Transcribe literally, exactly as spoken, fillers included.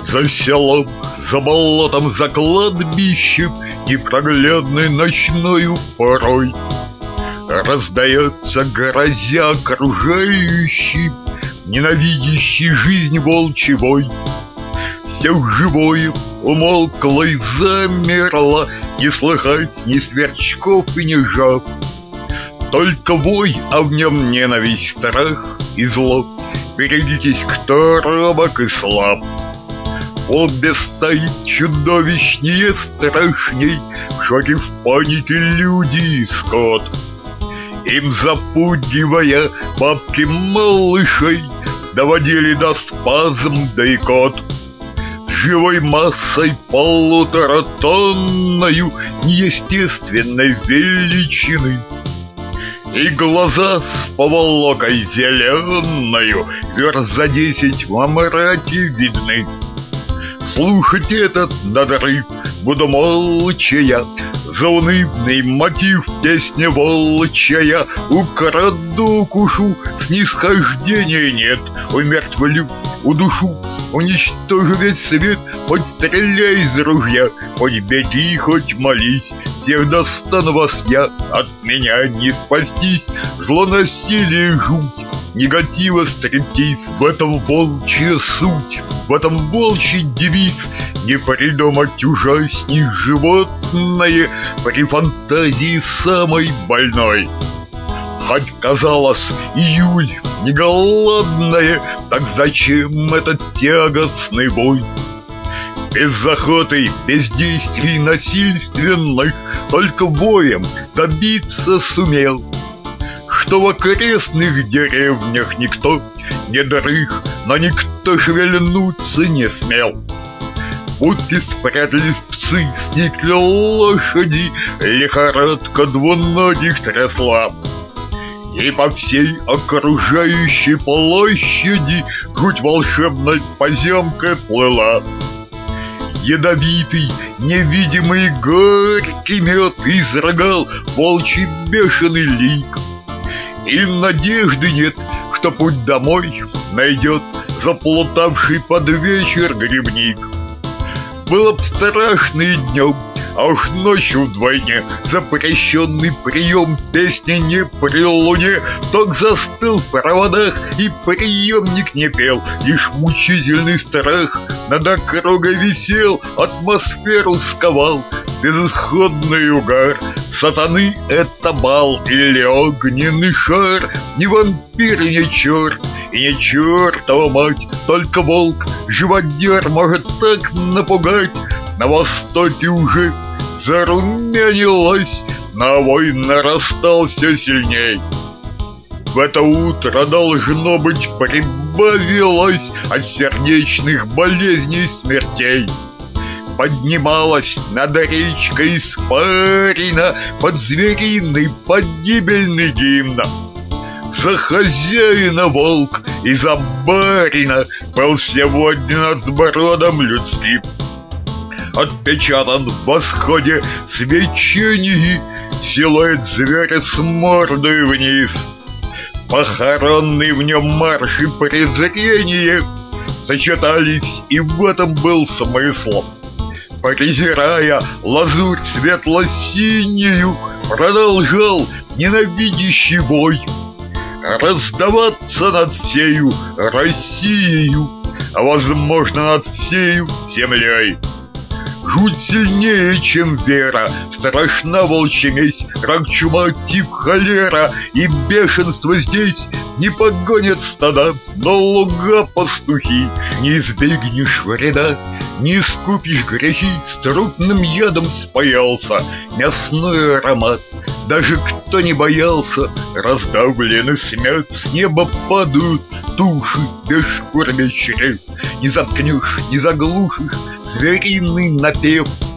За селом, за болотом, за кладбищем, непроглядной ночною порой раздается, грозя окружающим, ненавидящий жизнь волчий вой. Все живое умолкло и замерло, не слыхать ни сверчков и ни жаб. Только вой, а в нем ненависть, страх и зло. Берегитесь, кто робок и слаб. Обе стоит чудовищнее, страшней, в шоке, в панике люди и скот. Им запугивая бабки малышей, доводили до спазм, да и кот. Живой массой полуторатонною неестественной величины, и глаза с поволокой зеленою верст за десять во мраке видны. Слушать этот надрыв буду молча я, заунывный мотив песни волчья. Украду, укушу, снисхождения нет, умертвлю, удушу, уничтожу весь свет. Хоть стреляй из ружья, хоть беги, хоть молись, всех достану вас я, от меня не спастись. Зло, насилие, жуть, негатива, стриптиз, в этом волчья суть, в этом волчий девиз. Не придумать ужасней животное при фантазии самой больной. Хоть казалось июль не голодная, так зачем этот тягостный бой? Без охоты, без действий насильственных, только боем добиться сумел, что в окрестных деревнях никто не дрых, но никто шевельнуться не смел. Будто спрятались псы, сникли лошади, лихорадка двуногих трясла. И по всей окружающей площади жуть волшебной поземкой плыла. Ядовитый, невидимый горький мед изрыгал волчий бешеный лик. И надежды нет, что путь домой найдет заплутавший под вечер грибник. Было б страшно и днем, а уж ночью вдвойне запрещенный прием песни не при луне. Ток застыл в проводах, и приемник не пел, лишь мучительный страх над округой висел, атмосферу сковал безысходный угар. Сатаны — это бал или огненный шар, ни вампир, ни черт, и не чертова мать, только волк, живодер, может так напугать. На востоке уже зарумянилась, на вой нарастал все сильней. В это утро, должно быть, прибавилось от сердечных болезней смертей. Поднималась над речкой испарина под звериный погибельный гимн. За хозяина волк и за барина был сегодня над бродом людским. Отпечатан в восходе свечении силуэт зверя с мордой вниз. Похоронный в нем марш и презрение сочетались, и в этом был смысл. Презирая лазурь светло-синюю, продолжал ненавидящий вой раздаваться над всею Россией, а возможно над всею землей. Жуть сильнее, чем вера, страшна волчья месть, рак, чума, тиф, холера и бешенство здесь. Не погонят стада, но луга пастухи, не избегнешь вреда, не искупишь грехи, с трупным ядом спаялся мясной аромат. Даже кто не боялся, раздавленный смят, с неба падают туши без шкур, без чрев. Не заткнешь, не заглушишь звериный напев.